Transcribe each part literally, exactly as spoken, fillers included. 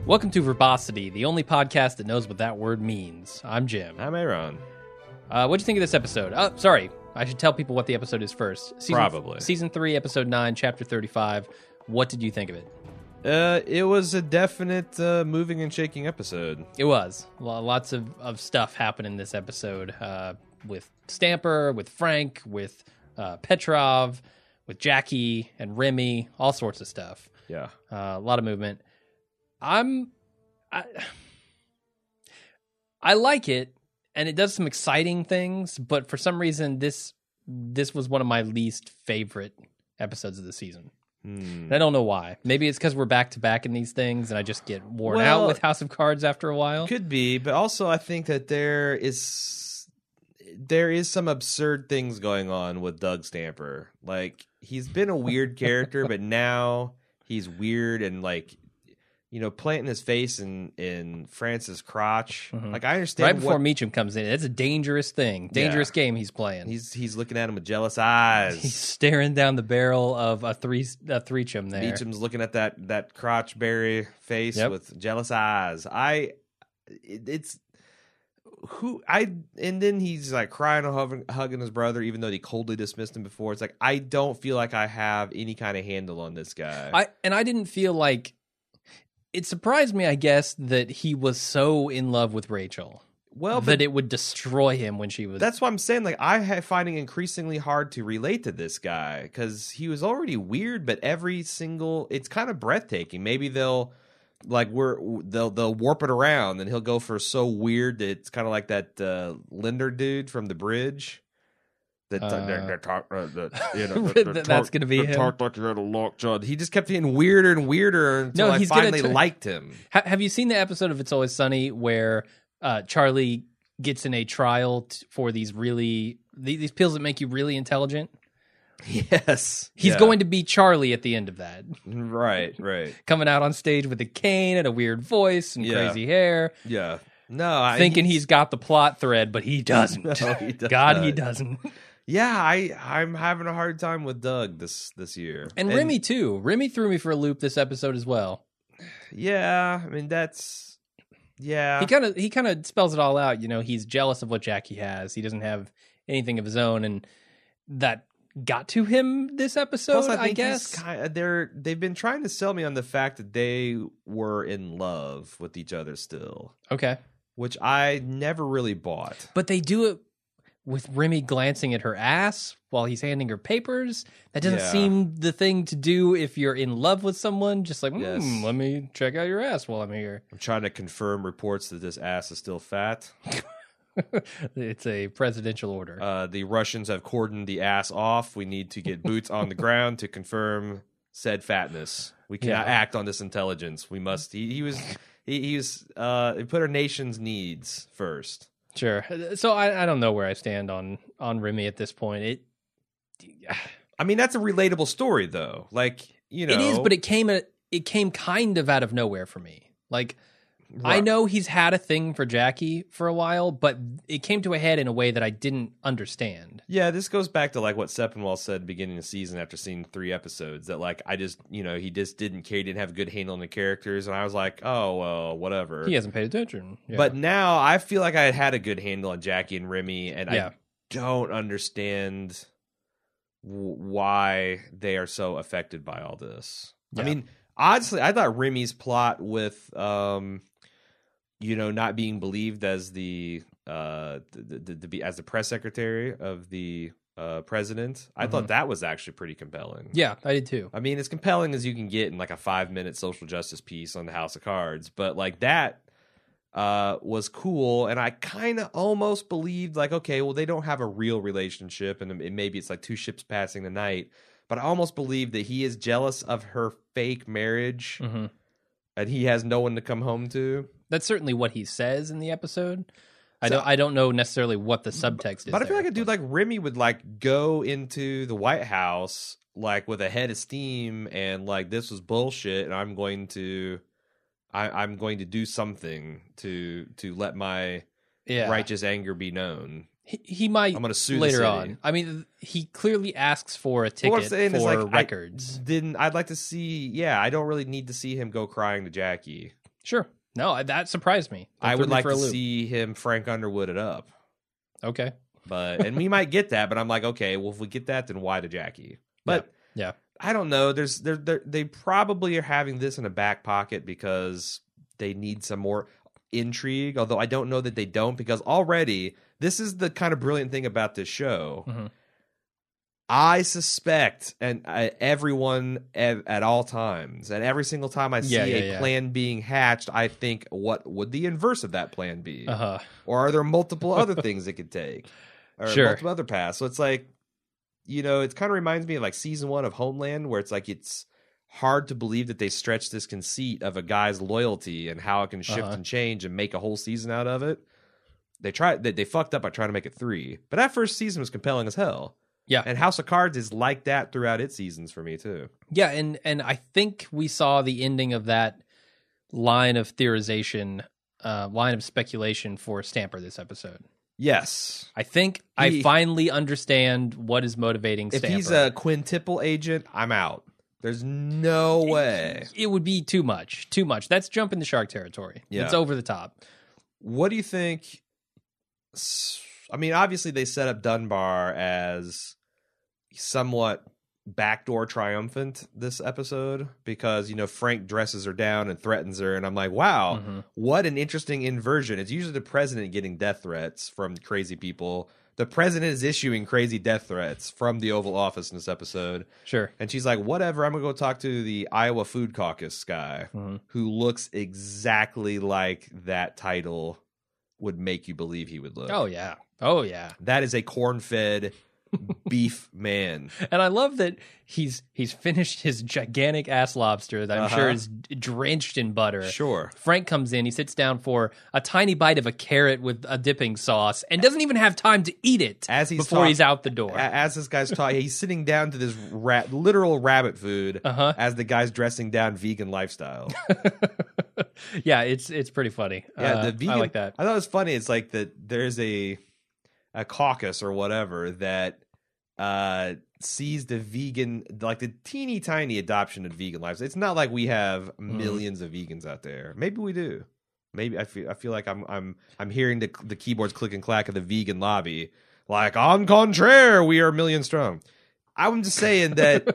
Welcome to Verbosity, the only podcast that knows what that word means. I'm Jim. I'm Aaron. Uh, what'd you think of this episode? Oh, sorry. I should tell people what the episode is first. Season, Probably. Season three, Episode nine, Chapter thirty-five. What did you think of it? Uh, it was a definite uh, moving and shaking episode. It was. Well, lots of, of stuff happened in this episode uh, with Stamper, with Frank, with uh, Petrov, with Jackie and Remy, all sorts of stuff. Yeah. Uh, a lot of movement. I'm, I, I like it, and it does some exciting things. But for some reason, this this was one of my least favorite episodes of the season. Hmm. And I don't know why. Maybe it's because we're back to back in these things, and I just get worn Well, out with House of Cards after a while. Could be, but also I think that there is there is some absurd things going on with Doug Stamper. Like, he's been a weird character, but now he's weird and like, you know, planting his face in, in France's crotch. Mhm. Like, I understand Right before what, Meacham comes in, it's a dangerous thing, dangerous Yeah. game he's playing. he's he's looking at him with jealous eyes. He's staring down the barrel of a three a three-chum there. Meacham's looking at that that crotchberry face Yep. with jealous eyes. I, it, it's who I, and then he's like crying and hugging, hugging his brother, even though he coldly dismissed him before. It's like, I don't feel like I have any kind of handle on this guy. I and I didn't feel like it surprised me, I guess, that he was so in love with Rachel. well, that but it would destroy him when she was. that's what I'm saying. Like, I ha- finding increasingly hard to relate to this guy because he was already weird, but every single, it's kind of breathtaking. Maybe they'll. Like we're they'll they'll warp it around and he'll go for so weird that it's kind of like that uh, Linder dude from The Bridge. That uh, Uh, that- that talk, uh, that, you know, That- that that's talk- gonna be that him. Talked like you had a lockjaw. He just kept getting weirder and weirder until No, I he's gonna finally t- liked him. Ha- have you seen the episode of It's Always Sunny where uh, Charlie gets in a trial t- for these really th- these pills that make you really intelligent? Yes, He's Yeah. going to be Charlie at the end of that, right, right, coming out on stage with a cane and a weird voice and Yeah. crazy hair, yeah. No, I, thinking he's got the plot thread, but he doesn't. No, he does God, he not. doesn't. Yeah, I I'm having a hard time with Doug this this year, And, Remy too. Remy threw me for a loop this episode as well. Yeah, I mean that's yeah. He kind of he kind of spells it all out. You know, he's jealous of what Jackie has. He doesn't have anything of his own, and that got to him this episode. Plus, I, I, think guess. he's kind of, they're they've been trying to sell me on the fact that they were in love with each other still, Okay, which I never really bought. but they do it with Remy glancing at her ass while he's handing her papers. That doesn't Yeah. seem the thing to do if you're in love with someone. Just like, Yes. hmm, let me check out your ass while I'm here. I'm trying to confirm reports that this ass is still fat. It's a presidential order. Uh, the Russians have cordoned the ass off. We need to get boots on the ground to confirm said fatness. We cannot Yeah. act on this intelligence. We must. He, he was. He, he was. Uh, he put our nation's needs first. Sure. So I, I don't know where I stand on on Remy at this point. It I mean, that's a relatable story, though. Like, you know, it is, but it came a, it came kind of out of nowhere for me. Like I Right. know he's had a thing for Jackie for a while, but it came to a head in a way that I didn't understand. Yeah, this goes back to like what Sepinwall said beginning of the season after seeing three episodes that like I just you know he just didn't care, he didn't have a good handle on the characters, and I was like, oh well, whatever. He hasn't paid attention. Yeah. But now I feel like I had had a good handle on Jackie and Remy, and Yeah. I don't understand w- why they are so affected by all this. I Yeah. mean, honestly, I thought Remy's plot with um, you know, not being believed as the uh the, the, the, the as the press secretary of the uh president, I Mhm. thought that was actually pretty compelling. yeah, I did too. I mean, as compelling as you can get in like a five minute social justice piece on the House of Cards, but like that uh was cool, and I kind of almost believed like, okay, well, they don't have a real relationship, and it, maybe it's like two ships passing the night, but I almost believed that he is jealous of her fake marriage, hmm and he has no one to come home to. That's certainly what he says in the episode. I So- don't. I don't know necessarily what the subtext is. But I feel there, like a dude like Remy would like go into the White House like with a head of steam and like, this was bullshit, and I'm going to, I, I'm going to do something to to let my yeah. righteous anger be known. He, he might I'm going to sue the later city. on. I mean, he clearly asks for a But ticket what I'm saying for is, like, records. I didn't. I'd like to see. Yeah, I don't really need to see him go crying to Jackie. Sure. No, that surprised me. That I threw would me like for a to loop. see him Frank Underwood it up. Okay. But and we might get that, but I'm like, okay, well, if we get that, then why to Jackie? But Yeah. yeah. I don't know. There's there they probably are having this in a back pocket because they need some more intrigue. Although I don't know that they don't, because already this is the kind of brilliant thing about this show. Mm-hmm. I suspect, and I, everyone ev- at all times, and every single time I see Yeah, yeah, a yeah. plan being hatched, I think, what would the inverse of that plan be? Uh-huh. Or are there multiple other things it could take? Or Sure. multiple other paths? So it's like, you know, it kind of reminds me of like season one of Homeland, where it's like it's hard to believe that they stretched this conceit of a guy's loyalty and how it can shift Uh-huh. and change and make a whole season out of it. They tried, they, they fucked up by trying to make it three, but that first season was compelling as hell. Yeah. And House of Cards is like that throughout its seasons for me too. Yeah, and and I think we saw the ending of that line of theorization, uh, line of speculation for Stamper this episode. Yes. I think I He- finally understand what is motivating If Stamper. he's a quintuple agent, I'm out. There's no way. It would be too much. Too much. That's jumping the shark territory. Yeah. It's over the top. What do you think? s- I mean, obviously they set up Dunbar as somewhat backdoor triumphant this episode because, you know, Frank dresses her down and threatens her. And I'm like, wow, Mhm. what an interesting inversion. It's usually the president getting death threats from crazy people. The president is issuing crazy death threats from the Oval Office in this episode. Sure. And she's like, whatever, I'm going to go talk to the Iowa Food Caucus guy Mhm. who looks exactly like that title would make you believe he would look. Oh, yeah. Oh, yeah. That is a corn-fed beef man. And I love that he's he's finished his gigantic ass lobster that I'm Uh-huh. sure is drenched in butter. Sure. Frank comes in, he sits down for a tiny bite of a carrot with a dipping sauce and doesn't even have time to eat it As he's before talk- he's out the door. A- As this guy's talking, he's sitting down to this ra- literal rabbit food Uh-huh. as the guy's dressing down vegan lifestyle. Yeah, it's it's pretty funny. Yeah, Uh, the vegan. I like that. I thought it was funny. It's like that. There's a a caucus or whatever that uh, sees the vegan, like the teeny tiny adoption of vegan lives. It's not like we have millions of vegans out there. Maybe we do. Maybe I feel. I feel like I'm. I'm. I'm hearing the the keyboards click and clack of the vegan lobby. Like, en contraire, we are a million strong. I'm just saying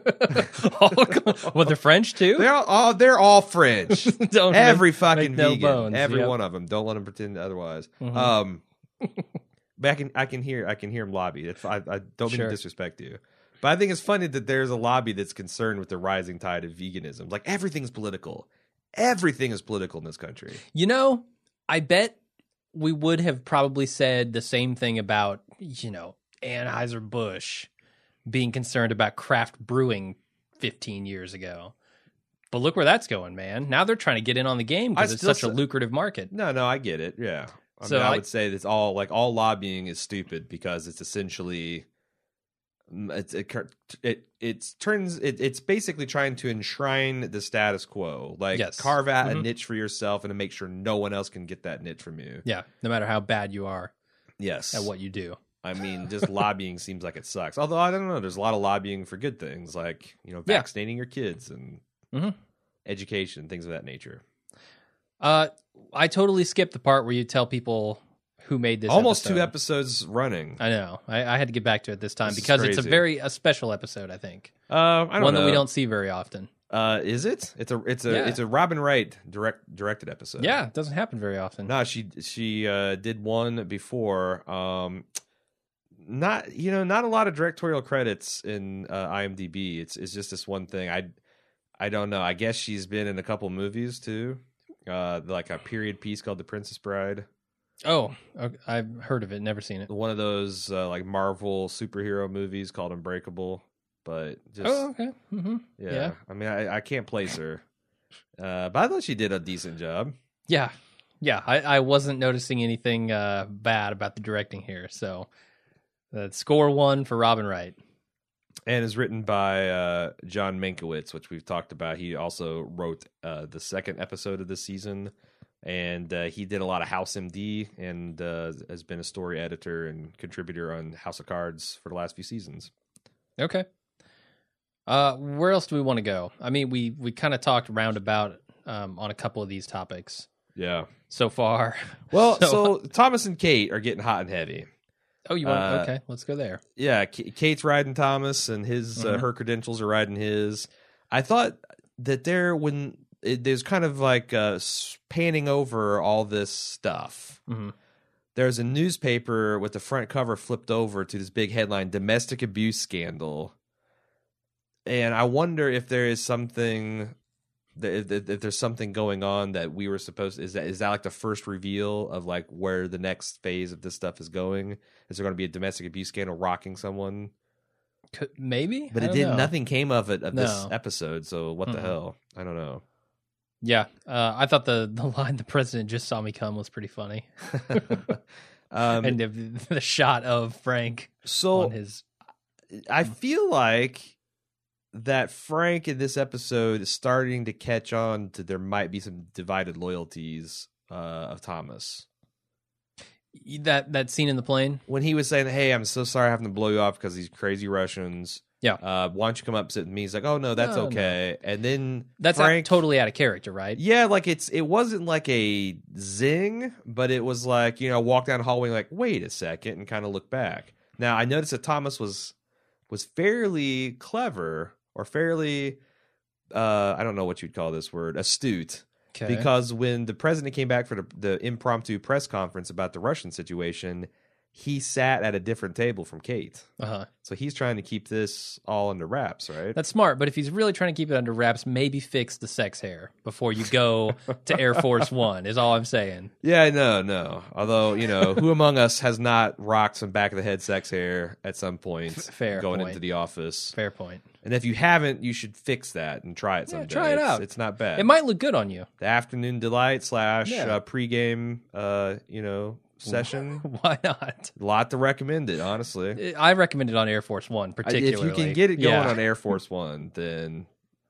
that Well, they're French too? they're all, all they're all French. Don't Every make- fucking make no vegan, bones. every Yep. one of them. Don't let them pretend otherwise. Mhm. Um, but I can I can hear I can hear him lobby. It's, I, I don't mean Sure. to disrespect you, but I think it's funny that there's a lobby that's concerned with the rising tide of veganism. Like everything's political. Everything is political in this country. You know, I bet we would have probably said the same thing about, you know, Anheuser-Busch being concerned about craft brewing fifteen years ago. But look where that's going, man. Now they're trying to get in on the game because I it's still such a say- lucrative market. No, no, I get it. Yeah. I So mean, I, I- would say that's all like all lobbying is stupid because it's essentially it's it it it's turns it, it's basically trying to enshrine the status quo, like Yes. carve out a Mhm. niche for yourself and to make sure no one else can get that niche from you. Yeah, no matter how bad you are Yes. at what you do. I mean, just lobbying seems like it sucks. Although I don't know, there's a lot of lobbying for good things, like you know, Yeah. vaccinating your kids and Mhm. education, things of that nature. Uh, I totally skipped the part where you tell people who made this. Almost episode. two episodes running. I know. I, I had to get back to it this time This is because it's a crazy. very a special episode. I think Uh, I don't one know. that we don't see very often. Uh, is it? It's a it's a Yeah. it's a Robin Wright direct directed episode. Yeah, it doesn't happen very often. No, she she uh, did one before. Um, not you know not a lot of directorial credits in uh, IMDb. It's it's just this one thing. I I don't know. I guess she's been in a couple movies too. Uh, like a period piece called The Princess Bride. Oh, okay, I've heard of it, never seen it. One of those uh, like Marvel superhero movies called Unbreakable. But just Oh, okay. Mm-hmm. yeah. yeah. I mean, I, I can't place her. Uh, but I thought she did a decent job. Yeah, yeah. I, I wasn't noticing anything uh, bad about the directing here. So, uh, score one for Robin Wright. And is written by uh, John Mankiewicz, which we've talked about. He also wrote uh, the second episode of this season, and uh, he did a lot of House M D and uh, has been a story editor and contributor on House of Cards for the last few seasons. Okay. Uh, where else do we want to go? I mean, we we kind of talked roundabout um, on a couple of these topics Yeah. so far. Well, so, so Thomas and Kate are getting hot and heavy. Oh, you want? Uh, okay, let's go there. Yeah, K- Kate's riding Thomas, and his Mhm. uh, her credentials are riding his. I thought that there when it, there's kind of like uh, panning over all this stuff. Mm-hmm. There's a newspaper with the front cover flipped over to this big headline: "Domestic abuse scandal." And I wonder if there is something. If, if, if there's something going on that we were supposed is that is that like the first reveal of like where the next phase of this stuff is going? Is there going to be a domestic abuse scandal rocking someone? Could, maybe, But I it don't did know. nothing came of it of this No. episode. So what the Mhm. hell? I don't know. Yeah, uh, I thought the the line "the president just saw me come" was pretty funny, um, and the, the shot of Frank so on his. I feel like that Frank in this episode is starting to catch on to there might be some divided loyalties uh, of Thomas. That that scene in the plane. When he was saying, "Hey, I'm so sorry having to blow you off because these crazy Russians." Yeah. Uh, why don't you come up sit with me? He's like, "Oh no, that's No, okay." And then That's Frank, out, totally out of character, right? yeah, like it's it wasn't like a zing, but it was like, you know, walk down the hallway like, wait a second, and kind of look back. Now I noticed that Thomas was was fairly clever or fairly uh, I don't know what you'd call this word, astute. Okay. Because when the president came back for the, the impromptu press conference about the Russian situation, he sat at a different table from Kate. uh-huh. So he's trying to keep this all under wraps, right? That's smart, but if he's really trying to keep it under wraps, maybe fix the sex hair before you go to Air Force One, is all I'm saying. Yeah, no, no. Although, you know, who among us has not rocked some back of the head sex hair at some point Fair going point. into the office? Fair point. And if you haven't, you should fix that and try it Yeah, someday. try it It's- out. It's not bad. It might look good on you. The afternoon delight slash Yeah. uh, pregame, uh, you know, session. Why not? A lot to recommend it, honestly. I recommend it on Air Force One, I- particularly. If you can get it going Yeah. on Air Force One, then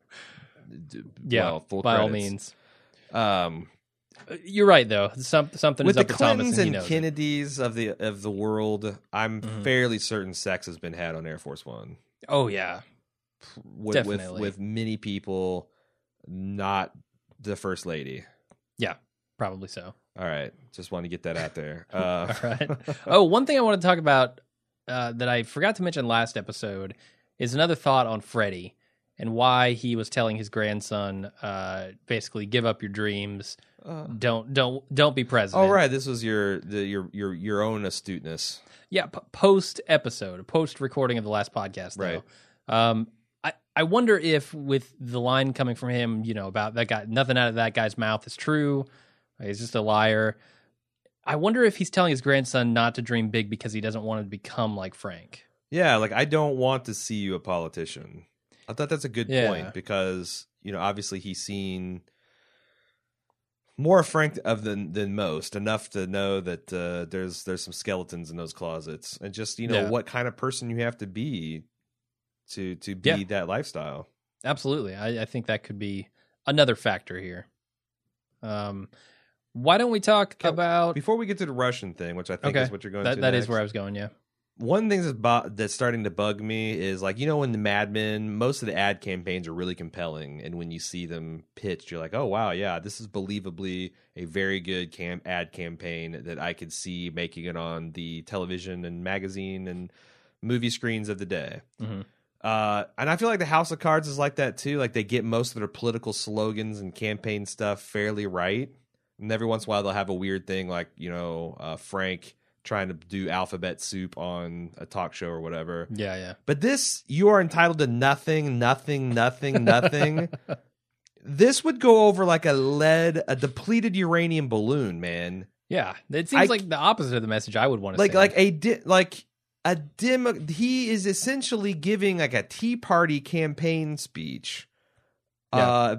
d- Yeah, well, full by all credits. means. Um, You're right, though. Some, something with is the up with Thomas, Clintons and he and knows it. Kennedys of the of the world, I'm Mhm. fairly certain sex has been had on Air Force One. Oh yeah, With, Definitely. with with many people, not the first lady. yeah, probably so. All right, just want to get that out there. Uh, All right. Oh, one thing I want to talk about uh, that I forgot to mention last episode is another thought on Freddie and why he was telling his grandson, uh, basically, give up your dreams. uh, Don't don't don't be president. all right, this was your the, your your your own astuteness. Yeah, p- post episode, post recording of the last podcast. Though. Right. Um, I I wonder if with the line coming from him, you know, about that guy, nothing out of that guy's mouth is true. He's just a liar. I wonder if he's telling his grandson not to dream big because he doesn't want to become like Frank. Yeah, like I don't want to see you a politician. I thought that's a good Yeah. point because, you know, obviously he's seen more Frank of than than most, enough to know that uh, there's there's some skeletons in those closets, and just, you know, Yeah. what kind of person you have to be to to be Yeah. that lifestyle. Absolutely. I, I think that could be another factor here. Um, why don't we talk Okay, about Before we get to the Russian thing, which I think Okay. is what you're going that? to That is next, where I was going. Yeah. one thing that's bo- that's starting to bug me is, like, you know, when the Mad Men, most of the ad campaigns are really compelling, and when you see them pitched, you're like, oh wow, yeah, this is believably a very good cam- ad campaign that I could see making it on the television and magazine and movie screens of the day. Mhm. Uh, and I feel like the House of Cards is like that too. Like they get most of their political slogans and campaign stuff fairly right, and every once in a while they'll have a weird thing like, you know, uh, Frank trying to do alphabet soup on a talk show or whatever. Yeah. Yeah. But this, you are entitled to nothing, nothing, nothing, nothing. This would go over like a lead, a depleted uranium balloon, man. Yeah. It seems I- like the opposite of the message I would want to Like, say. like a di- like a dim. He is essentially giving like a Tea Party campaign speech. Yeah. Uh,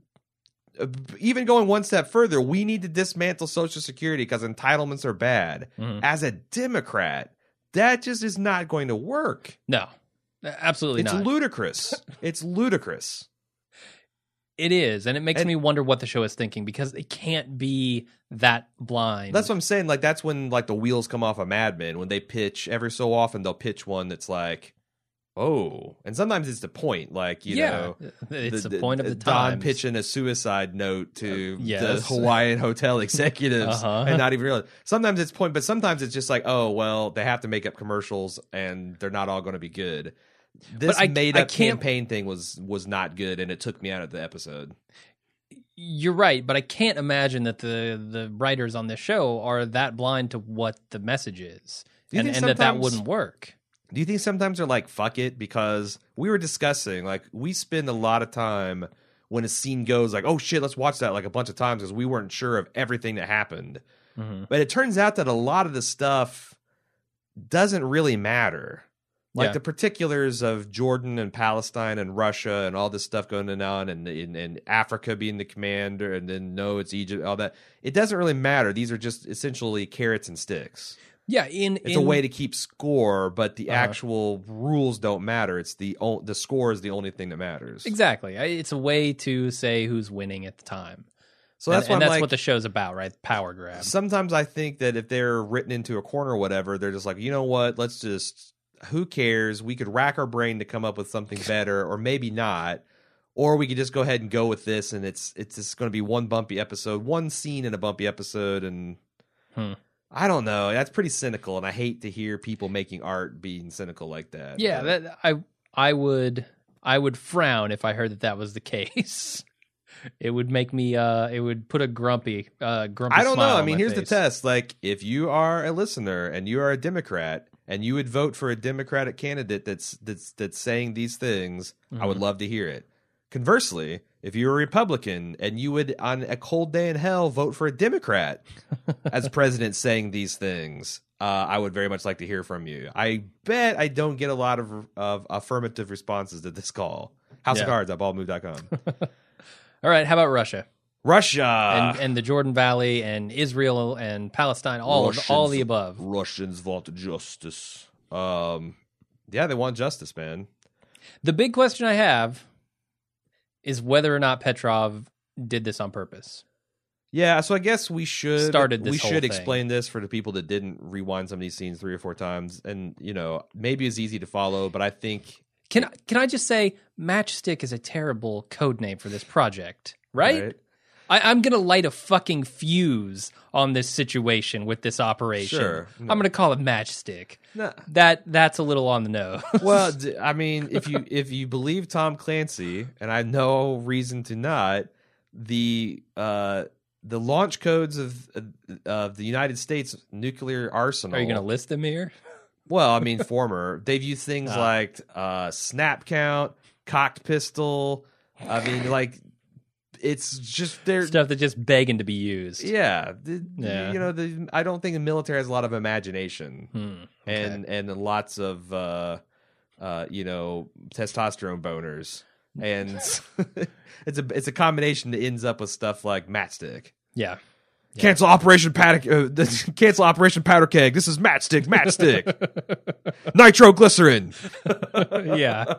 even going one step further, we need to dismantle Social Security because entitlements are bad. Mhm. As a Democrat, that just is not going to work. No, absolutely It's not. ludicrous. It's ludicrous. It is, and it makes And- me wonder what the show is thinking because it can't be that blind. That's what I'm saying. Like, that's when like the wheels come off of Mad Men when they pitch. Every so often, they'll pitch one that's like, Oh, and sometimes it's the point, like you yeah, know, it's the, the point of the time. Don pitching a suicide note to uh, yes. the Hawaiian hotel executives, uh-huh. and not even realize. Sometimes it's point, but sometimes it's just like, oh well, they have to make up commercials, and they're not all going to be good. This I, made I up campaign thing was was not good, and it took me out of the episode. You're right, but I can't imagine that the the writers on this show are that blind to what the message is, and, and that that wouldn't work. Do you think sometimes they're like, fuck it? Because we were discussing, like, we spend a lot of time when a scene goes like, oh shit, let's watch that like a bunch of times because we weren't sure of everything that happened. Mm-hmm. But it turns out that a lot of the stuff doesn't really matter. Like yeah. the particulars of Jordan and Palestine and Russia and all this stuff going on and, and, and Africa being the commander and then no, it's Egypt, all that. It doesn't really matter. These are just essentially carrots and sticks. Yeah, in it's in, a way to keep score, but the uh, actual rules don't matter. It's the the score is the only thing that matters. Exactly, it's a way to say who's winning at the time. So that's and, what and that's like, what the show's about, right? Power grab. Sometimes I think that if they're written into a corner or whatever, they're just like, you know what? Let's just who cares? We could rack our brain to come up with something better, or maybe not, or we could just go ahead and go with this, and it's it's just going to be one bumpy episode, one scene in a bumpy episode, and. Hmm. I don't know. That's pretty cynical, and I hate to hear people making art being cynical like that. Yeah, but. that, I I would I would frown if I heard that that was the case. It would make me. Uh, it would put a grumpy, uh, grumpy. I don't smile know. I on mean, my here's face. the test. Like, if you are a listener and you are a Democrat and you would vote for a Democratic candidate that's that's that's saying these things, mm-hmm. I would love to hear it. Conversely, if you're a Republican and you would, on a cold day in hell, vote for a Democrat as president saying these things, uh, I would very much like to hear from you. I bet I don't get a lot of, of affirmative responses to this call. House yeah. of Cards at bald move dot com. All right, how about Russia? Russia and, and the Jordan Valley and Israel and Palestine, all Russians, of, all the above. Russians want justice. Um, yeah, they want justice, man. The big question I have is whether or not Petrov did this on purpose. Yeah, so I guess we should Started this we whole should thing. explain this for the people that didn't rewind some of these scenes three or four times, and you know maybe it's easy to follow, but I think can can I just say Matchstick is a terrible code name for this project, right? right. I, I'm gonna light a fucking fuse on this situation with this operation. Sure, no. I'm gonna call it Matchstick. Nah. That that's a little on the nose. Well, I mean, if you if you believe Tom Clancy, and I have no reason to not, the uh, the launch codes of of the United States nuclear arsenal. Are you gonna list them here? Well, I mean, former. They've used things uh. like uh, snap count, cocked pistol. I mean, like. It's just they're stuff that's just begging to be used. Yeah, the, yeah. You know, the, I don't think the military has a lot of imagination hmm. okay. and and lots of uh, uh, you know testosterone boners, and it's a it's a combination that ends up with stuff like Matchstick. Yeah. yeah. Cancel Operation Powder. Uh, cancel Operation Powder Keg. This is Matchstick. Matchstick. Nitroglycerin. yeah.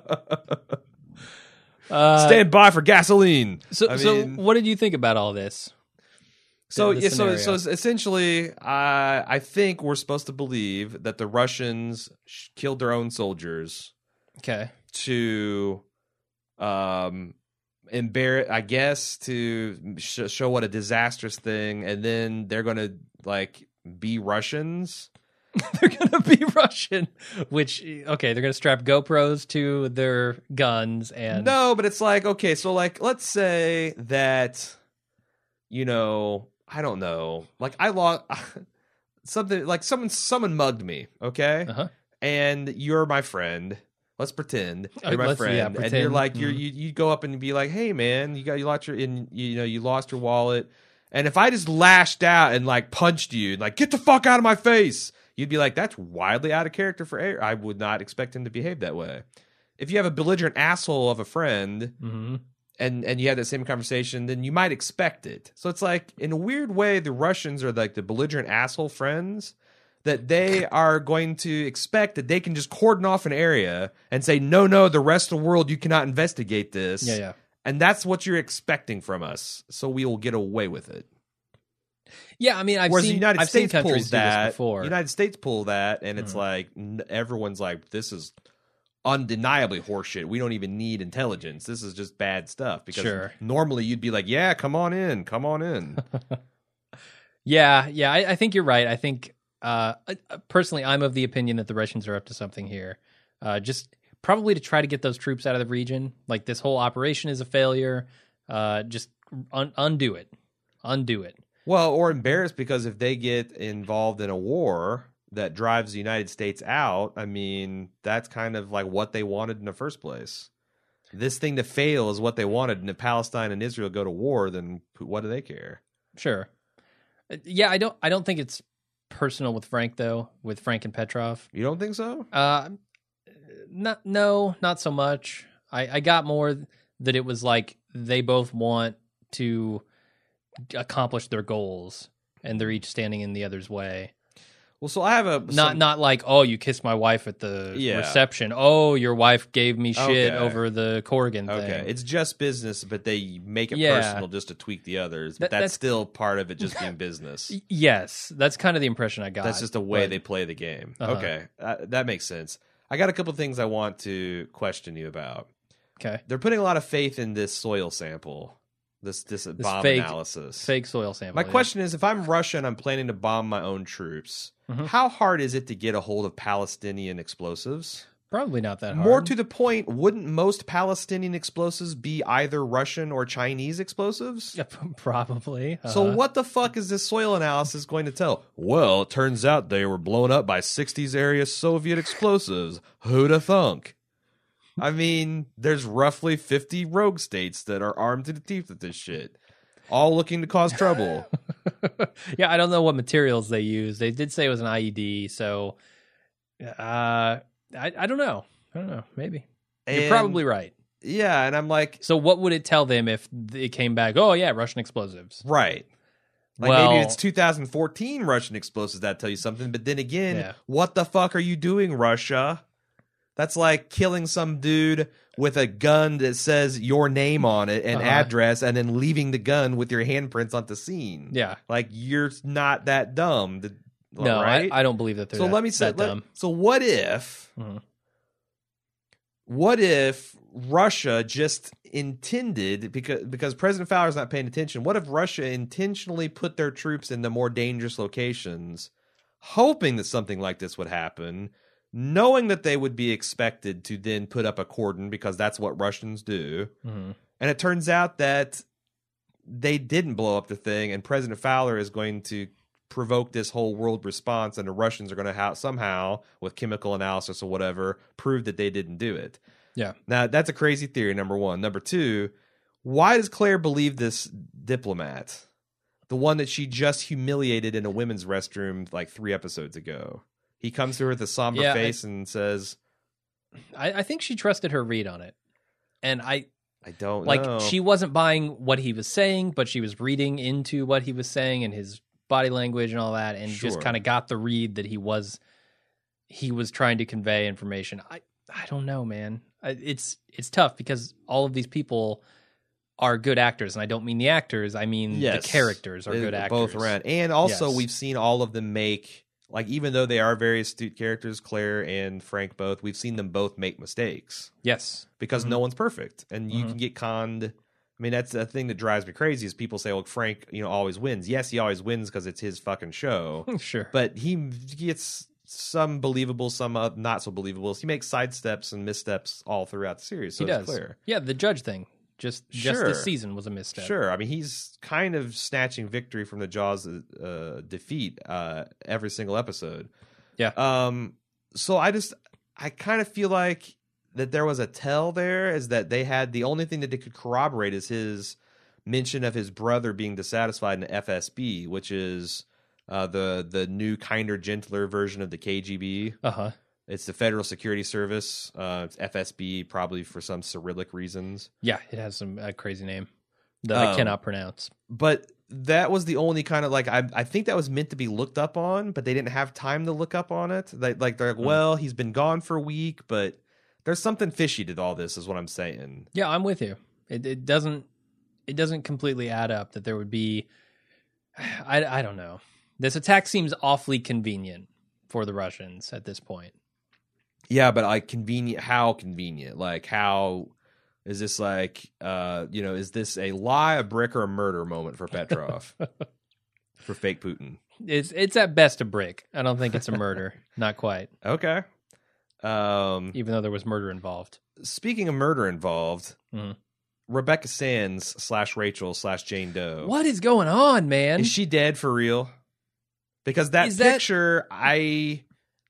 Uh, Stand by for gasoline. So, I so mean, what did you think about all this? So, yeah, so, so essentially, uh, I think we're supposed to believe that the Russians sh- killed their own soldiers. Okay. To, um, embarrass, I guess, to sh- show what a disastrous thing, and then they're going to like be Russians. They're gonna be Russian, which okay, they're gonna strap GoPros to their guns and no, but it's like okay, so like let's say that you know I don't know, like I lost something, like someone someone mugged me, okay, uh-huh. and you're my friend. Let's pretend you're my let's, friend, yeah, and you're like you're, you you go up and be like, hey man, you got you lost your in you know you lost your wallet, and if I just lashed out and like punched you, like get the fuck out of my face. You'd be like, that's wildly out of character for Air. I would not expect him to behave that way. If you have a belligerent asshole of a friend mm-hmm. and, and you have that same conversation, then you might expect it. So it's like, in a weird way, the Russians are like the belligerent asshole friends that they are going to expect that they can just cordon off an area and say, no, no, the rest of the world, you cannot investigate this. Yeah, yeah. And that's what you're expecting from us. So we will get away with it. Yeah, I mean, I've Whereas seen the United I've States seen countries pulls that do this before. United States pull that, and it's mm. like n- everyone's like, "This is undeniably horseshit. We don't even need intelligence. This is just bad stuff. Because Sure. normally you'd be like, yeah, come on in, come on in. Yeah, yeah, I, I think you're right. I think uh, personally, I'm of the opinion that the Russians are up to something here. Uh, just probably to try to get those troops out of the region. Like this whole operation is a failure. Uh, just un- undo it, undo it. Well, or embarrassed because if they get involved in a war that drives the United States out, I mean, that's kind of like what they wanted in the first place. This thing to fail is what they wanted, and if Palestine and Israel go to war, then what do they care? Sure. Yeah, I don't. I don't think it's personal with Frank though. With Frank and Petrov, You don't think so? uh, not no, not so much. I, I got more that it was like they both want to accomplish their goals, and they're each standing in the other's way. Well, so I have a Not some- not like, oh, you kissed my wife at the Yeah. reception. Oh, your wife gave me shit Okay. over the Corrigan thing. Okay, it's just business, but they make it Yeah. personal just to tweak the others. But That- that's, that's- still part of it just being business. Y- Yes, that's kind of the impression I got. That's just the way but- they play the game. Uh-huh. Okay, uh, that makes sense. I got a couple things I want to question you about. Okay, They're putting a lot of faith in this soil sample, this this, bomb fake- analysis. fake soil sample. My yeah. question is, if I'm Russia and I'm planning to bomb my own troops, Mhm. how hard is it to get a hold of Palestinian explosives? Probably not that hard. More to the point, wouldn't most Palestinian explosives be either Russian or Chinese explosives? Yeah, probably. So Uh-huh. what the fuck is this soil analysis going to tell? Well, it turns out they were blown up by sixties area Soviet explosives. Who'da thunk? I mean, there's roughly fifty rogue states that are armed to the teeth with this shit, all looking to cause trouble. Yeah, I don't know what materials they use. They did say it was an I E D, so uh, I I don't know. I don't know. Maybe you're And- probably right. Yeah, and I'm like, So what would it tell them if it came back? Oh yeah, Russian explosives. right. Like Well- maybe it's two thousand fourteen Russian explosives that tell you something, but then again, Yeah. what the fuck are you doing, Russia? That's like killing some dude with a gun that says your name on it and Uh-huh. address, and then leaving the gun with your handprints on the scene. Yeah. Like you're not that dumb. to- No, right? I, I don't believe that they're so that, let me say, that let- dumb. so what if, Mhm. what if Russia just intended, because because President Fowler's not paying attention, what if Russia intentionally put their troops in the more dangerous locations, hoping that something like this would happen, knowing that they would be expected to then put up a cordon because that's what Russians do, Mhm. and it turns out that they didn't blow up the thing, and President Fowler is going to provoke this whole world response, and the Russians are going to have somehow, with chemical analysis or whatever, prove that they didn't do it. Yeah. Now, that's a crazy theory, number one. Number two, why does Claire believe this diplomat? The one that she just humiliated in a women's restroom like three episodes ago. He comes to her with a somber Yeah, I- face and says, I, I think she trusted her read on it, and I I don't like know. she wasn't buying what he was saying, but she was reading into what he was saying and his body language and all that, and just Sure. kind of got the read that he was he was trying to convey information. I I don't know, man. I, it's it's tough because all of these people are good actors, and I don't mean the actors. I mean Yes. the characters are They- good actors. both around. And also, Yes. we've seen all of them make, like, even though they are very astute characters, Claire and Frank both, we've seen them both make mistakes Yes. because Mhm. no one's perfect, and you Mhm. can get conned. I mean, that's the thing that drives me crazy is people say, "Well, Frank, you know, always wins." Yes, he always wins because it's his fucking show, Sure. but he gets some believable, some uh, not so believable. He makes sidesteps and missteps all throughout the series. So he it's does. clear. Yeah, the judge thing. Just just Sure. this season was a misstep. Sure. I mean, he's kind of snatching victory from the jaws of uh, defeat uh, every single episode. Yeah. Um. So I just, I kind of feel like that there was a tell there is that they had the only thing that they could corroborate is his mention of his brother being dissatisfied in F S B, which is uh, the the new, kinder, gentler version of the K G B. Uh huh. It's the Federal Security Service. Uh, it's F S B, probably for some Cyrillic reasons. Yeah, it has some uh, crazy name that Um, I cannot pronounce. But that was the only kind of like I I think that was meant to be looked up on, but they didn't have time to look up on it. They, like they're like, Hmm. well, he's been gone for a week, but there's something fishy to all this, is what I'm saying. Yeah, I'm with you. It it doesn't it doesn't completely add up that there would be. I I don't know. This attack seems awfully convenient for the Russians at this point. Yeah, but like convenient. How convenient? Like how is this like? Uh, you know, is this a lie, a brick, or a murder moment for Petrov? For fake Putin? It's it's at best a brick. I don't think it's a murder. Not quite. Okay. Um, Even though there was murder involved. Speaking of murder involved, Mhm. Rebecca Sands slash Rachel slash Jane Doe. What is going on, man? Is she dead for real? Because that Is that- picture, I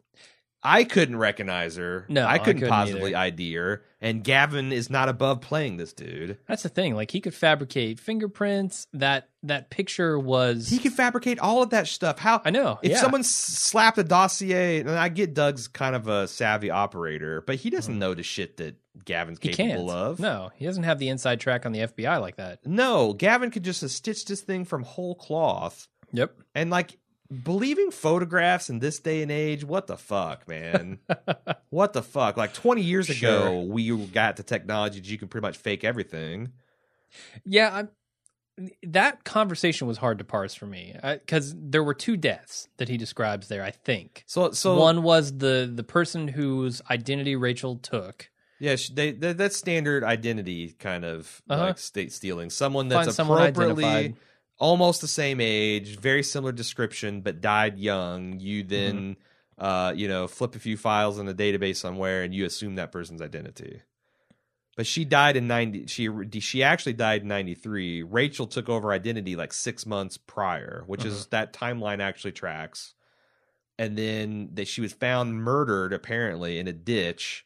I couldn't recognize her. No, I I couldn't, couldn't positively either. I D her. And Gavin is not above playing this dude. That's the thing. Like he could fabricate fingerprints. That that picture was. He could fabricate all of that stuff. How I know. if yeah. someone s- slapped a dossier, and I get Doug's kind of a savvy operator, but he doesn't know the shit that Gavin's he capable can't. of. No, he doesn't have the inside track on the F B I like that. No, Gavin could just have stitched this thing from whole cloth. Yep. And like believing photographs in this day and age, what the fuck, man? What the fuck? Like twenty years ago, Sure. we got the technology that you can pretty much fake everything. Yeah, I'm, that conversation was hard to parse for me because there were two deaths that he describes there. I think So, so one was the the person whose identity Rachel took. yeah, sh- they, they that's standard identity kind of Uh-huh. like state stealing. Someone Find that's someone appropriately identified. almost the same age, very similar description, but died young. You then, Mm-hmm. uh, you know, flip a few files in a database somewhere, and you assume that person's identity. But she died in ninety. She she actually died in ninety-three. Rachel took over identity like six months prior, which is that timeline actually tracks. And then that she was found murdered apparently in a ditch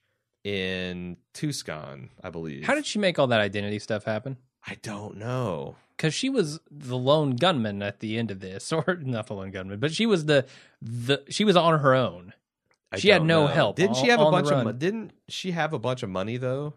in Tucson, I believe. How did she make all that identity stuff happen? I don't know. Because she was the lone gunman at the end of this, or not the lone gunman, but she was the the she was on her own. I She had don't no know. help Didn't she on- have a on the bunch of? run. mo- Didn't she have a bunch of money though?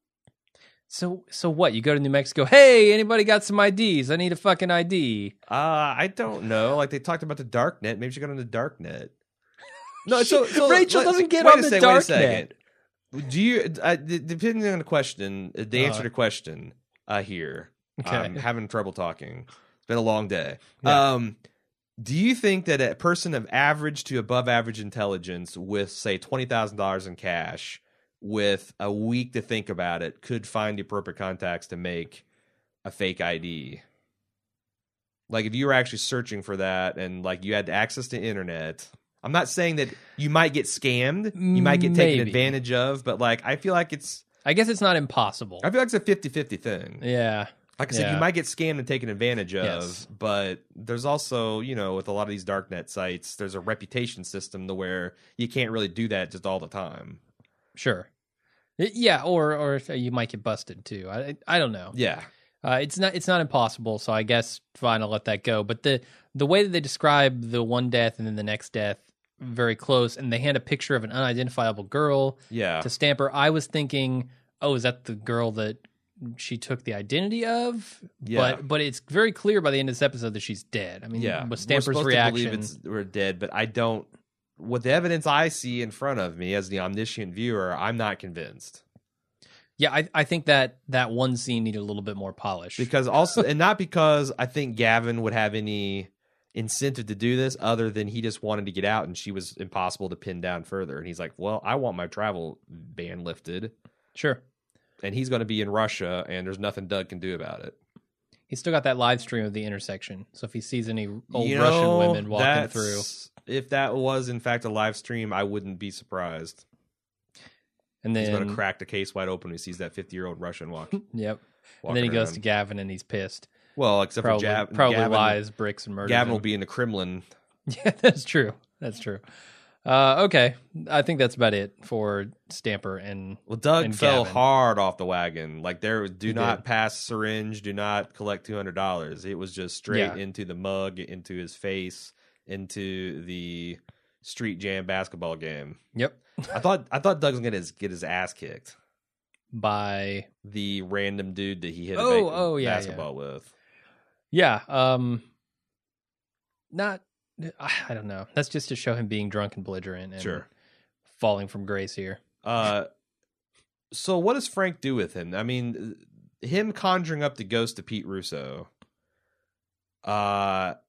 So so what? You go to New Mexico. Hey, anybody got some I Ds? I need a fucking I D. Uh, I don't know. Like they talked about the dark net. Maybe she got on the dark net. No, so, so Rachel let- doesn't get wait on a the sec, dark wait a second. Do you? Uh, d- depending on the question, uh, the answer Uh, to the question uh, here. Okay. I'm having trouble talking. It's been a long day. Yeah. Um, do you think that a person of average to above average intelligence, with say twenty thousand dollars in cash, with a week to think about it, could find the appropriate contacts to make a fake I D? Like if you were actually searching for that and like you had access to internet, I'm not saying that you might get scammed, you might get taken Maybe. advantage of, but like I feel like it's I guess it's not impossible. I feel like it's a fifty-fifty thing. Yeah. Like I said, Yeah. you might get scammed and taken advantage of, Yes. but there's also, you know, with a lot of these darknet sites, there's a reputation system to where you can't really do that just all the time. Sure. Y- Yeah, or or you might get busted too. I I don't know. Yeah. Uh, it's not it's not impossible, so I guess fine, I'll let that go. But the the way that they describe the one death and then the next death very close, and they hand a picture of an unidentifiable girl Yeah. to Stamper. I was thinking, oh, is that the girl that she took the identity of? Yeah. But but it's very clear by the end of this episode that she's dead. I mean, Yeah. with We're Stamper's supposed reaction. to believe it's, we're dead, but I don't. With the evidence I see in front of me as the omniscient viewer, I'm not convinced. Yeah, I, I think that that one scene needed a little bit more polish. Because also, and not because I think Gavin would have any incentive to do this other than he just wanted to get out and she was impossible to pin down further. And he's like, well, I want my travel ban lifted. Sure. And he's going to be in Russia and there's nothing Doug can do about it. He's still got that live stream of the intersection. So if he sees any old You Russian know, women walking that's- through. If that was in fact a live stream, I wouldn't be surprised. And He's going then to crack the case wide open when he sees that fifty-year-old Russian walk. Yep. walking And then he goes around. to Gavin and he's pissed. Well, except Probably, for Jav- probably Gavin. lies, bricks, and murders. Gavin him. will be in the Kremlin. Yeah, that's true. That's true. Uh, okay, I think that's about it for Stamper and Well, Doug and fell Gavin. hard off the wagon. Like there, do He not did. pass syringe, do not collect two hundred dollars. It was just straight Yeah. into the mug, into his face, into the street jam basketball game. Yep. I thought I thought Doug was gonna get his ass kicked. By The random dude that he hit a Oh, ba- oh, yeah, basketball with. yeah, um, not I don't know. That's just to show him being drunk and belligerent and Sure. falling from grace here. Uh, so what does Frank do with him? I mean, him conjuring up the ghost of Pete Russo uh,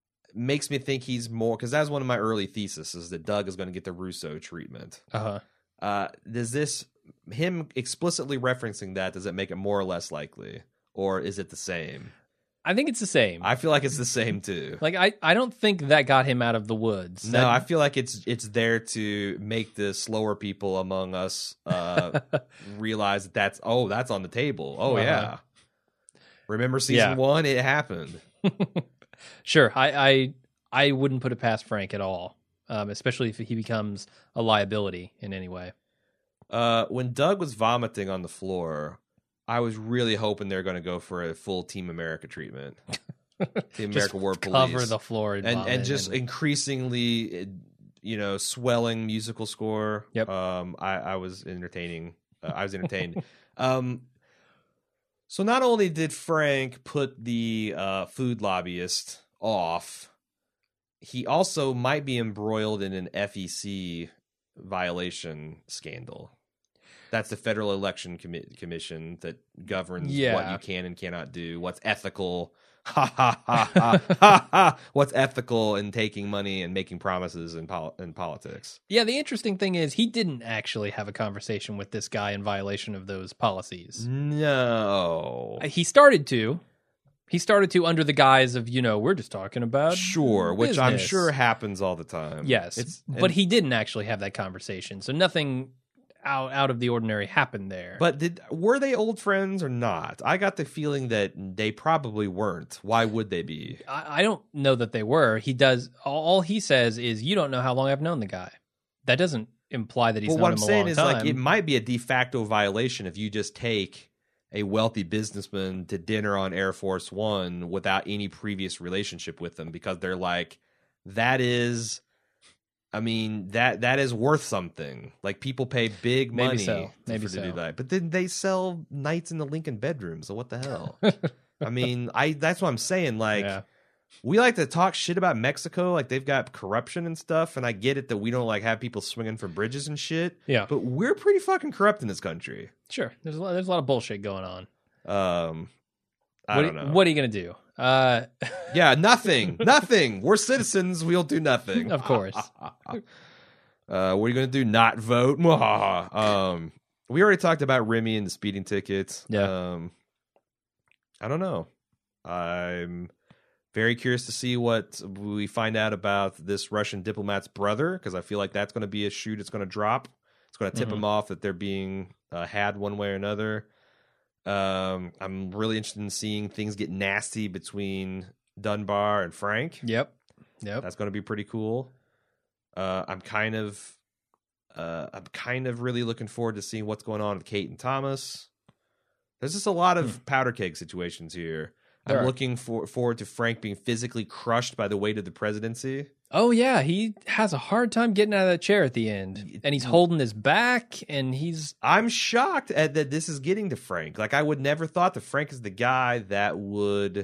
makes me think he's more, because that's one of my early theses, is that Doug is going to get the Russo treatment. Uh huh. Uh, does this him explicitly referencing that? Does it make it more or less likely, or is it the same? I think it's the same. I feel like it's the same too. Like I, I don't think that got him out of the woods. No, That- I feel like it's it's there to make the slower people among us uh, realize that that's oh that's on the table. Oh Uh-huh. yeah, remember season Yeah. one? It happened. Sure, I, I I wouldn't put it past Frank at all, um, especially if he becomes a liability in any way. Uh, when Doug was vomiting on the floor, I was really hoping they were going to go for a full Team America treatment. Team Just America War Police. cover the floor and and vomit and just increasingly, you know, swelling musical score. Yep. Um, I, I was entertaining. Uh, I was entertained. um, so not only did Frank put the uh, food lobbyist off, he also might be embroiled in an F E C violation scandal. That's the Federal Election Commi- Commission that governs what Yeah. you can and cannot do, what's ethical. Ha ha ha ha ha ha! What's ethical in taking money and making promises in pol- in politics? Yeah, the interesting thing is he didn't actually have a conversation with this guy in violation of those policies. No, Uh, He started to. He started to under the guise of, you know, we're just talking about sure, which I'm business. sure happens all the time. Yes, it's but and- he didn't actually have that conversation, so nothing out out of the ordinary happened there. But did were they old friends or not? I got the feeling that they probably weren't. Why would they be? I, I don't know that they were. He does. All, all he says is, "You don't know how long I've known the guy." That doesn't imply that he's Well, known what I'm him a saying long is, time. like, it might be a de facto violation if you just take a wealthy businessman to dinner on Air Force One without any previous relationship with them, because they're like, that is, I mean, that that is worth something. Like, people pay big Maybe money so. to- Maybe for to do so. that. But then they sell nights in the Lincoln bedroom, so what the hell? I mean, I that's what I'm saying. Like, Yeah. we like to talk shit about Mexico, like they've got corruption and stuff, and I get it that we don't like have people swinging from bridges and shit. Yeah. But we're pretty fucking corrupt in this country. Sure, there's a lot, there's a lot of bullshit going on. Um, I what, don't know. What are you gonna do? Uh, Yeah, nothing, nothing. We're citizens. We'll do nothing. Of course. uh, what are you gonna do? Not vote? Mwahaha. um, we already talked about Remy and the speeding tickets. Yeah. Um, I don't know. I'm very curious to see what we find out about this Russian diplomat's brother, because I feel like that's going to be a shoe that's going to drop. It's going to tip Mhm. them off that they're being uh, had one way or another. Um, I'm really interested in seeing things get nasty between Dunbar and Frank. yep, yep. That's going to be pretty cool. Uh, I'm kind of, uh, I'm kind of really looking forward to seeing what's going on with Kate and Thomas. There's just a lot of powder keg situations here. There I'm are. looking for, forward to Frank being physically crushed by the weight of the presidency. Oh yeah, he has a hard time getting out of that chair at the end, and he's holding his back, and he's I'm shocked at that this is getting to Frank. Like, I would never thought that Frank is the guy that would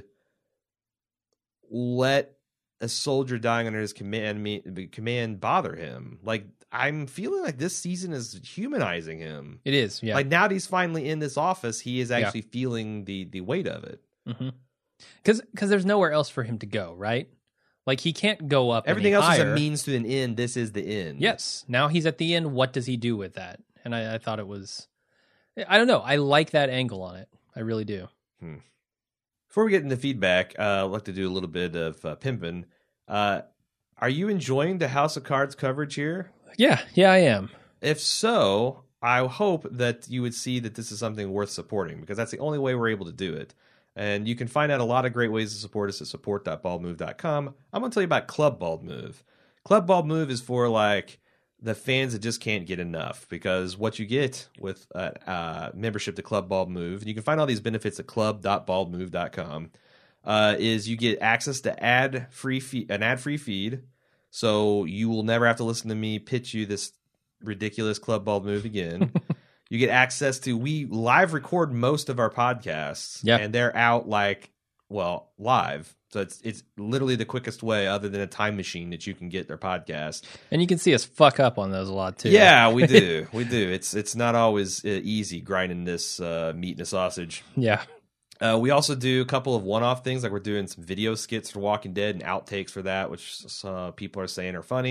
let a soldier dying under his command me, command bother him. Like, I'm feeling like this season is humanizing him. it is yeah. Like, now that he's finally in this office, he is actually feeling the the weight of it. Because because there's nowhere else for him to go, right? Like he can't go up. Everything any else is higher. a means to an end. This is the end. Yes. Now he's at the end. What does he do with that? And I, I thought it was, I don't know. I like that angle on it. I really do. Before we get into feedback, uh, I'd like to do a little bit of uh, pimping. Uh, are you enjoying the House of Cards coverage here? Yeah. Yeah, I am. If so, I hope that you would see that this is something worth supporting, because that's the only way we're able to do it. And you can find out a lot of great ways to support us at support dot bald move dot com. I'm going to tell you about Club Bald Move. Club Bald Move is for, like, the fans that just can't get enough, because what you get with uh, uh, membership to Club Bald Move, and you can find all these benefits at club dot bald move dot com, uh, is you get access to ad free fe- an ad-free feed, so you will never have to listen to me pitch you this ridiculous Club Bald Move again. You get access to, we live record most of our podcasts, Yeah. and they're out, like, well, live. So it's it's literally the quickest way, other than a time machine, that you can get their podcast. And you can see us fuck up on those a lot too. Yeah, we do. we do. It's it's not always uh, easy grinding this uh, meat in a sausage. Yeah. Uh, we also do a couple of one-off things, like we're doing some video skits for Walking Dead and outtakes for that, which uh, people are saying are funny.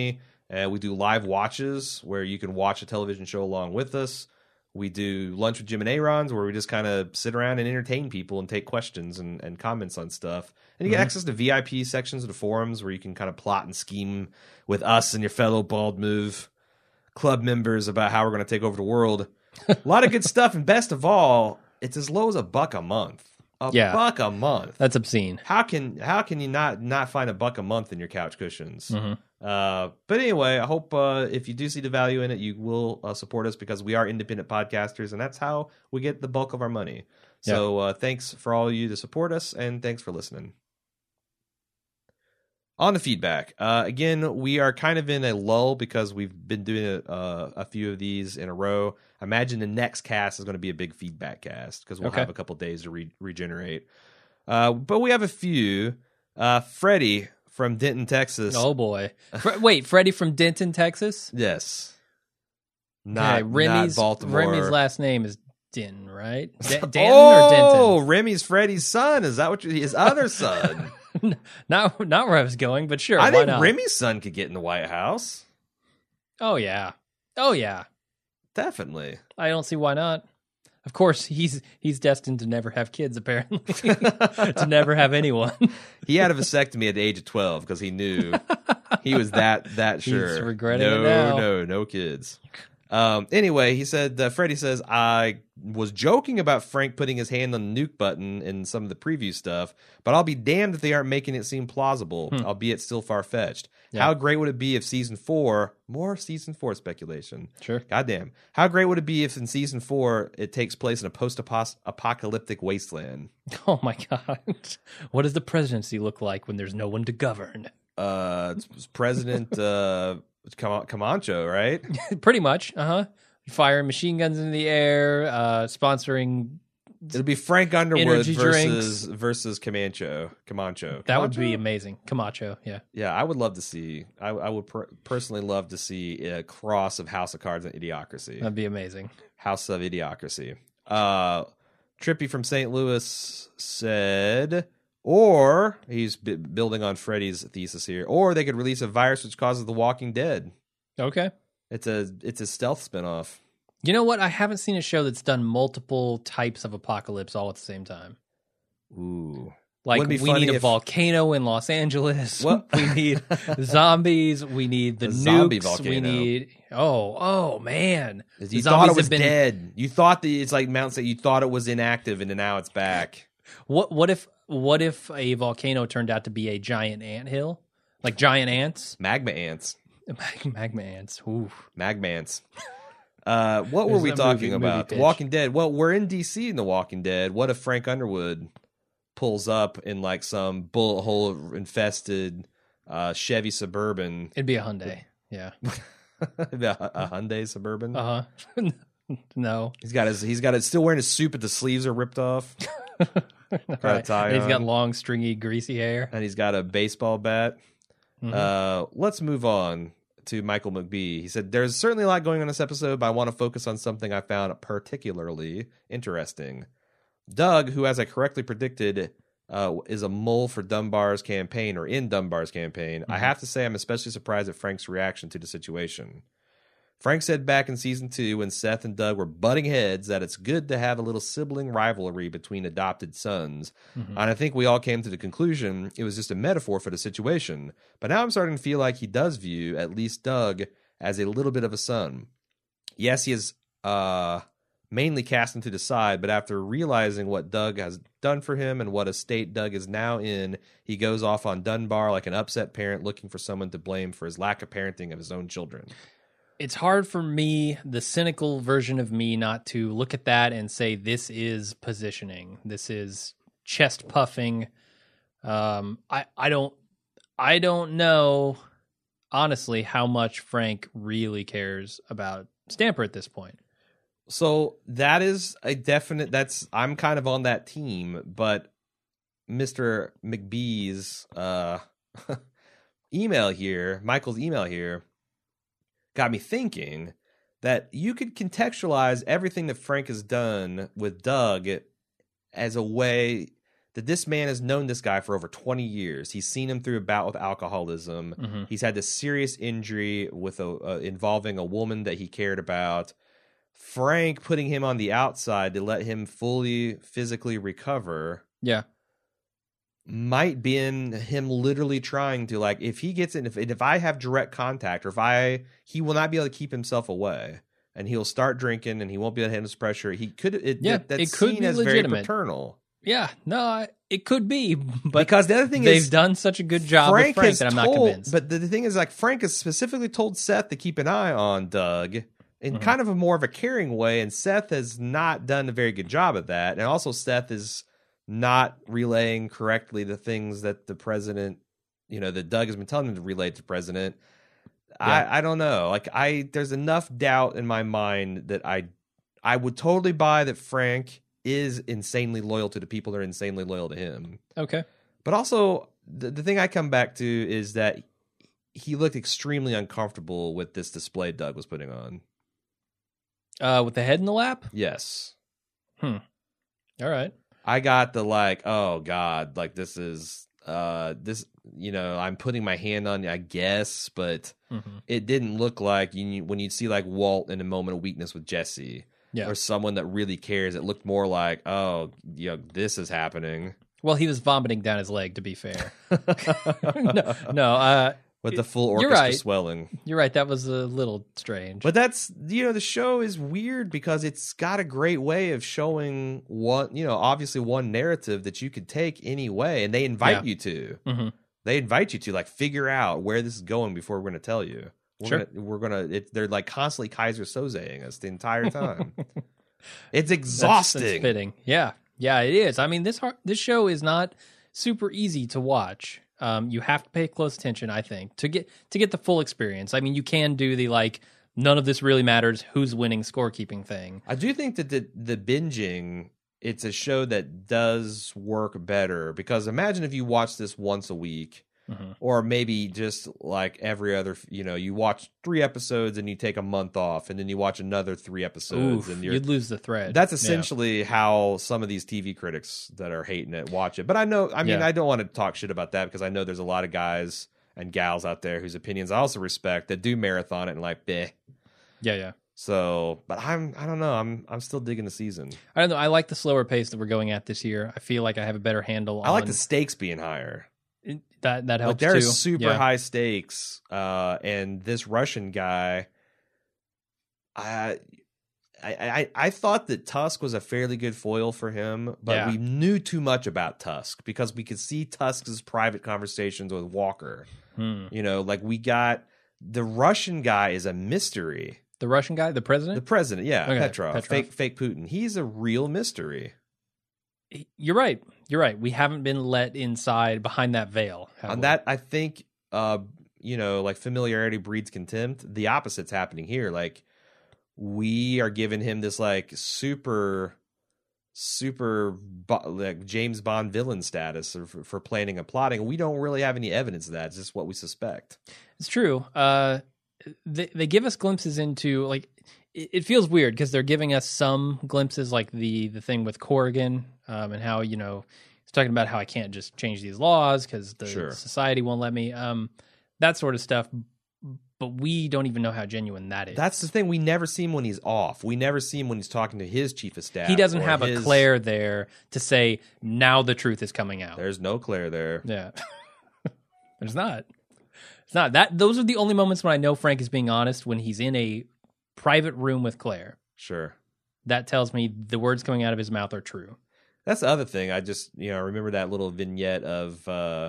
And we do live watches where you can watch a television show along with us. We do Lunch with Jim and Aaron's where we just kind of sit around and entertain people and take questions and, and comments on stuff. And you get mm-hmm. access to V I P sections of the forums where you can kind of plot and scheme with us and your fellow Bald Move club members about how we're going to take over the world. A lot of good stuff. And best of all, it's as low as a buck a month. A yeah. buck a month. That's obscene. How can how can you not, not find a buck a month in your couch cushions? Mm-hmm. Uh, but anyway, I hope uh, if you do see the value in it, you will uh, support us because we are independent podcasters, and that's how we get the bulk of our money. So uh, thanks for all of you to support us, and thanks for listening. On the feedback, uh, again, we are kind of in a lull because we've been doing a, uh, a few of these in a row. I imagine the next cast is going to be a big feedback cast because we'll okay. have a couple days to re- regenerate. Uh, but we have a few. Uh, Freddie from Denton, Texas. Oh, boy. Fre- wait, Freddie from Denton, Texas? Yes. Not, okay, Remy's, not Baltimore. Remy's last name is Denton, right? D- Danton oh, or Denton? Oh, Remy's Freddie's son. Is that what you, his other son? not, not where I was going, but sure. I why think not? Remy's son could get in the White House. Oh, yeah. Oh, yeah. Definitely. I don't see why not. Of course, he's he's destined to never have kids, apparently. To never have anyone. He had a vasectomy at the age of twelve because he knew he was that that sure. He's regretting no, it now. No, no kids. Um, anyway, he said, uh, Freddie says, I was joking about Frank putting his hand on the nuke button in some of the preview stuff, but I'll be damned if they aren't making it seem plausible, hmm. albeit still far-fetched. Yeah. How great would it be if season four, more season four speculation. Sure. Goddamn. How great would it be if in season four it takes place in a post-apocalyptic wasteland? Oh my God. What does the presidency look like when there's no one to govern? Uh, it's President uh, Camacho, right? Pretty much. Uh-huh. Firing machine guns into the air, uh, sponsoring... It'll be Frank Underwood Energy versus drinks. versus Camacho. Camacho. That Camacho? would be amazing. Camacho, yeah. Yeah, I would love to see. I, I would per- personally love to see a cross of House of Cards and Idiocracy. That'd be amazing. House of Idiocracy. Uh, Trippy from Saint Louis said, or he's b- building on Freddie's thesis here, or they could release a virus which causes The Walking Dead. Okay. It's a it's a stealth spinoff. You know what? I haven't seen a show that's done multiple types of apocalypse all at the same time. Ooh. Like, we need a if... volcano in Los Angeles. What? We need zombies. We need the a nukes. Zombie volcano. We need... Oh, oh, man. You thought it was been... dead. You thought that it's like Mount Saint. You thought it was inactive, and now it's back. What What if What if a volcano turned out to be a giant anthill? Like giant ants? Magma ants. Magma ants. Ooh. Magma ants. Uh, what were we talking movie, about? movie The Walking Dead. Well, we're in D C in The Walking Dead. What if Frank Underwood pulls up in like some bullet hole infested uh, Chevy Suburban? It'd be a Hyundai. Yeah, a, a Hyundai Suburban. Uh huh. No, he's got his. He's got it. Still wearing his suit, but the sleeves are ripped off. Got right. a tie and he's on. got long, stringy, greasy hair, and he's got a baseball bat. Mm-hmm. Uh, let's move on to Michael McBee. He said, there's certainly a lot going on in this episode, but I want to focus on something I found particularly interesting. Doug, who, as I correctly predicted, uh, is a mole for Dunbar's campaign, or in Dunbar's campaign, mm-hmm. I have to say I'm especially surprised at Frank's reaction to the situation. Frank said back in season two when Seth and Doug were butting heads that it's good to have a little sibling rivalry between adopted sons. Mm-hmm. And I think we all came to the conclusion it was just a metaphor for the situation. But now I'm starting to feel like he does view at least Doug as a little bit of a son. Yes, he is uh, mainly cast him to the side, but after realizing what Doug has done for him and what a state Doug is now in, he goes off on Dunbar like an upset parent looking for someone to blame for his lack of parenting of his own children. It's hard for me, the cynical version of me, not to look at that and say this is positioning. This is chest puffing. Um, I I don't I don't know honestly how much Frank really cares about Stamper at this point. So that is a definite. That's I'm kind of on that team, but Mister McBee's uh, email here, Michael's email here, got me thinking that you could contextualize everything that Frank has done with Doug as a way that this man has known this guy for over twenty years. He's seen him through a bout with alcoholism. Mm-hmm. He's had this serious injury with a uh, involving a woman that he cared about. Frank putting him on the outside to let him fully physically recover Yeah. might be in him literally trying to, like, if he gets in, if, if I have direct contact, or if I, he will not be able to keep himself away. And he'll start drinking, and he won't be able to handle his pressure. He could, it, Yeah, that, that's it could seen be as legitimate. very paternal. Yeah, no, I- it could be, but Because the other thing they've is, done such a good job Frank with Frank has that I'm told, not convinced. But the, the thing is, like, Frank has specifically told Seth to keep an eye on Doug in Mhm. kind of a more of a caring way, and Seth has not done a very good job of that. And also, Seth is not relaying correctly the things that the president, you know, that Doug has been telling him to relay to the president. Yeah. I, I don't know. Like, I there's enough doubt in my mind that I I would totally buy that Frank is insanely loyal to the people that are insanely loyal to him. Okay. But also, the, the thing I come back to is that he looked extremely uncomfortable with this display Doug was putting on. Uh, with the head in the lap? Yes. All right. I got the, like, oh, God, like, this is, uh, this, you know, I'm putting my hand on you, I guess, but Mm-hmm. it didn't look like you when you'd see, like, Walt in a moment of weakness with Jesse. Yeah. Or someone that really cares. It looked more like, oh, you know, this is happening. Well, he was vomiting down his leg, to be fair. no, no uh, With the full You're orchestra right. swelling. you're right. That was a little strange. But that's, you know, the show is weird because it's got a great way of showing one, you know, obviously one narrative that you could take any way, and they invite Yeah. you to. hmm They invite you to, like, figure out where this is going before we're going to tell you. We're Sure. Gonna, we're going to, they're like constantly Kaiser Sozeing us the entire time. It's That's- exhausting. That's fitting. Yeah. Yeah, it is. I mean, this har- this show is not super easy to watch. Um, you have to pay close attention, I think, to get to get the full experience. I mean, you can do the, like, none of this really matters, who's winning scorekeeping thing. I do think that the, the binging, it's a show that does work better because imagine if you watch this once a week. Mm-hmm. Or maybe just like every other, you know, you watch three episodes and you take a month off, and then you watch another three episodes, Oof, and you're. you'd lose the thread. That's Yeah. essentially how some of these T V critics that are hating it watch it. But I know, I mean, Yeah. I don't want to talk shit about that because I know there's a lot of guys and gals out there whose opinions I also respect that do marathon it and like, bleh. Yeah, yeah. So, but I'm, I don't know, I'm, I'm still digging the season. I don't know. I like the slower pace that we're going at this year. I feel like I have a better handle on I like the stakes being higher. that. That helps Like there too. are super Yeah. high stakes, uh, and this Russian guy, I, I, I, I thought that Tusk was a fairly good foil for him, but Yeah. we knew too much about Tusk because we could see Tusk's private conversations with Walker. Hmm. You know, like we got the Russian guy is a mystery. The Russian guy, the The president. president, yeah, Okay, Petrov, Petrov. fake, fake Putin. He's a real mystery. You're right. You're right. We haven't been let inside behind that veil. have On we? that, I think, uh, you know, like familiarity breeds contempt. The opposite's happening here. Like we are giving him this like super, super bo- like James Bond villain status for, for planning and plotting. We don't really have any evidence of that. It's just what we suspect. It's true. Uh, they they give us glimpses into like it, it feels weird because they're giving us some glimpses, like the the thing with Corrigan, um, and how you know he's talking about how I can't just change these laws because the Sure. society won't let me. Um, that sort of stuff. But we don't even know how genuine that is. That's the thing. We never see him when he's off. We never see him when he's talking to his chief of staff. he doesn't or have his- a Claire there to say now the truth is coming out. There's no Claire there. Yeah. There's not. It's not. That those are the only moments when I know Frank is being honest, when he's in a private room with Claire. Sure. That tells me the words coming out of his mouth are true. That's the other thing. I just, you know, I remember that little vignette of uh,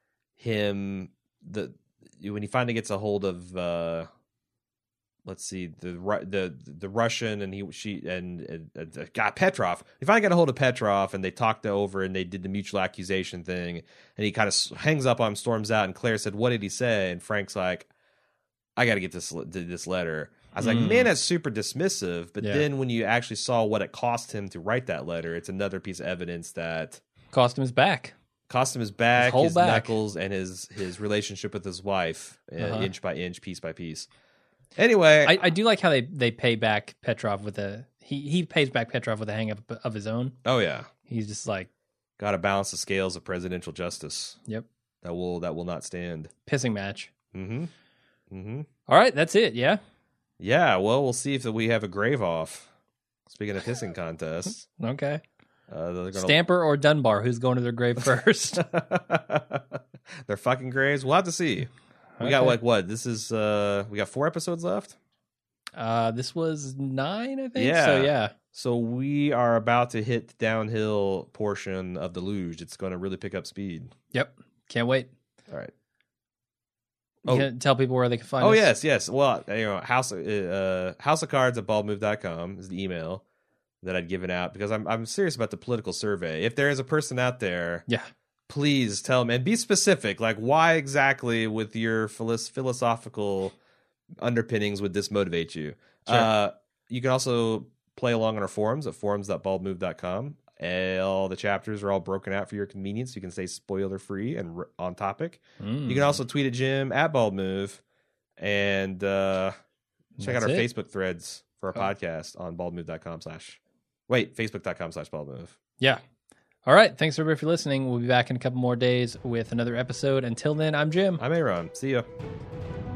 him the when he finally gets a hold of uh, let's see the Ru- the the Russian and he she and, and, and God Petrov. He finally got a hold of Petrov and they talked over and they did the mutual accusation thing and he kind of hangs up on him, storms out, and Claire said, "What did he say?" And Frank's like, "I got to get this this letter." I was like, Mm. man, that's super dismissive. But Yeah. then when you actually saw what it cost him to write that letter, it's another piece of evidence that Cost him his back. cost him his back, His whole his, back. knuckles, and his his relationship with his wife, uh, Uh-huh. inch by inch, piece by piece. Anyway, I, I do like how they, they pay back Petrov with a he he pays back Petrov with a hang up of his own. oh yeah, He's just like, Got to balance the scales of presidential justice. Yep. That will that will not stand. Pissing match. Mm-hmm. Mm-hmm. All right, that's it. Yeah. Yeah. Well, we'll see if we have a grave off. Speaking of pissing contests, Okay. uh, they're gonna... Stamper or Dunbar? Who's going to their grave first? They're fucking graves. We'll have to see. We Okay. got like what? This is uh we got four episodes left. Uh, this was nine, I think. Yeah. So yeah. So we are about to hit the downhill portion of the luge. It's going to really pick up speed. Yep. Can't wait. All right. You Oh. can tell people where they can find Oh us. yes, yes. Well, you know, house uh, house of cards at bald move dot com is the email that I'd given out because I'm I'm serious about the political survey. If there is a person out there, Yeah. please tell me and be specific. Like, why exactly with your philos- philosophical underpinnings would this motivate you? Sure. Uh, you can also play along on our forums at forums dot bald move dot com. All the chapters are all broken out for your convenience. You can stay spoiler free and r- on topic. Mm. You can also tweet at Jim at baldmove and uh, check That's out our it. Facebook threads for our Oh. podcast on bald move dot com slash wait facebook dot com slash baldmove. Yeah. All right. Thanks everybody for listening. We'll be back in a couple more days with another episode. Until then, I'm Jim. I'm Aaron. See ya.